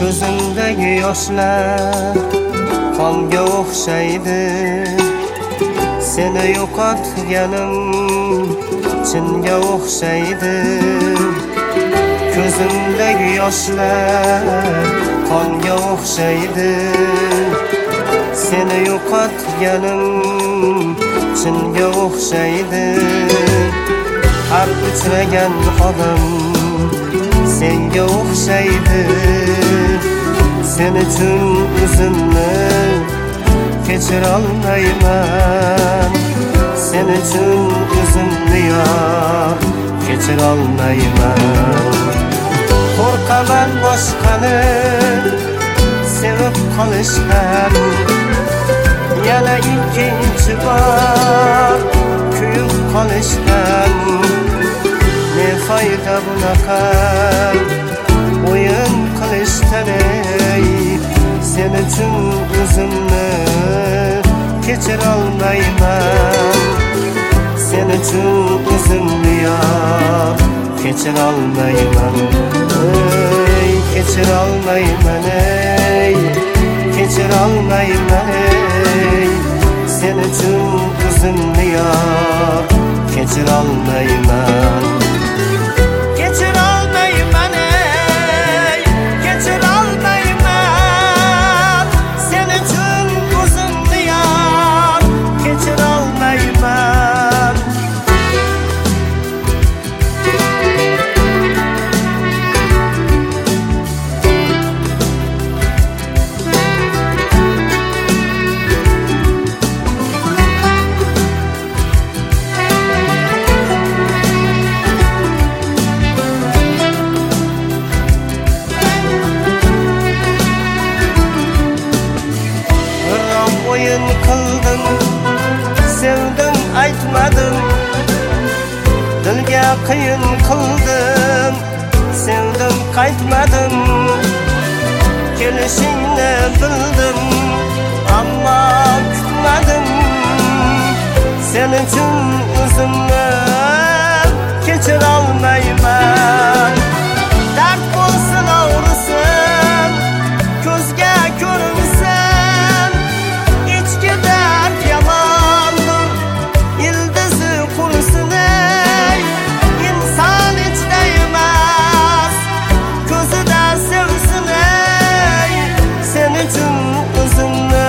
Ko'zimdagi yoshlar qonga o'xshaydi. Seni yo'qotganim chinga o'xshaydi. Ko'zimdagi yoshlar qonga o'xshaydi. Seni yo'qotganim chinga o'xshaydi. Har uchragan odam senga o'xshaydi. Sen uchun o'zimni kechirolmayman. Sen uchun o'zimni yor kechirolmayman. Qo'rqaman boshqani sevib qolishdan. Yana ikkinchi bor kuyib qolishdan. Ne foyda bunaqa o'yin qilishdan ey. Sen uchun o'zimni kechirolmayman. Sen uchun o'zimni yor kechirolmayman. Ey kechirolmayman ey. Kechirolmayman ey. Sen uchun o'zimni yor kechirolmayman. Kechirolmayman ey. Kechirolmayman. Sen uchun o'zimni yor kechirolmayman. O'yin qildim, sevdim aytmadim. Dilga qiyin qildim, sevdim qaytmadim. Kelishingni bildim, ammo kutmadim. Sen uchun o'zimni kechirolmayman. Dard bo'lsin og'risin, ko'zga ko'rinsin. Ichki dard yamondir, ildizi qursin ey. Inson ichda emas, ko'zida sevsin ey. Sen uchun o'zimni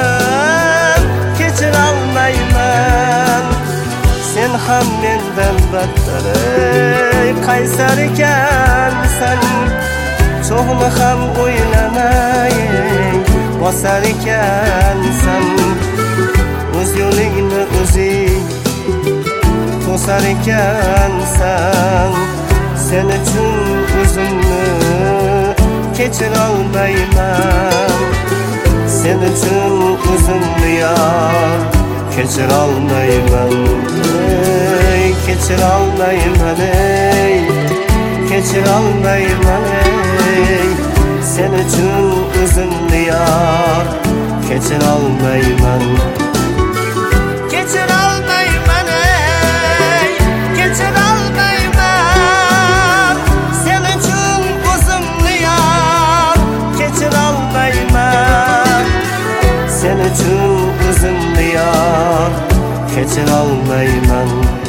kechirolmayman. Sen ham mendan battar ey. Qaysar ekansan, cho'g'ni ham o'ylamay bosar ekansan. O'z yo'lingni o'zing to'sar ekansan. Sen uchun o'zimni kechirolmayman. Sen uchun o'zimni yor kechirolmayman. Ey kechirolmayman ey. Kechirolmayman ey. Sen uchun o'zimni yor kechirolmayman. Kechirolmayman ey. Kechirolmayman. Sen uchun o'zimni yor kechirolmayman. Sen uchun o'zimni yor kechirolmayman.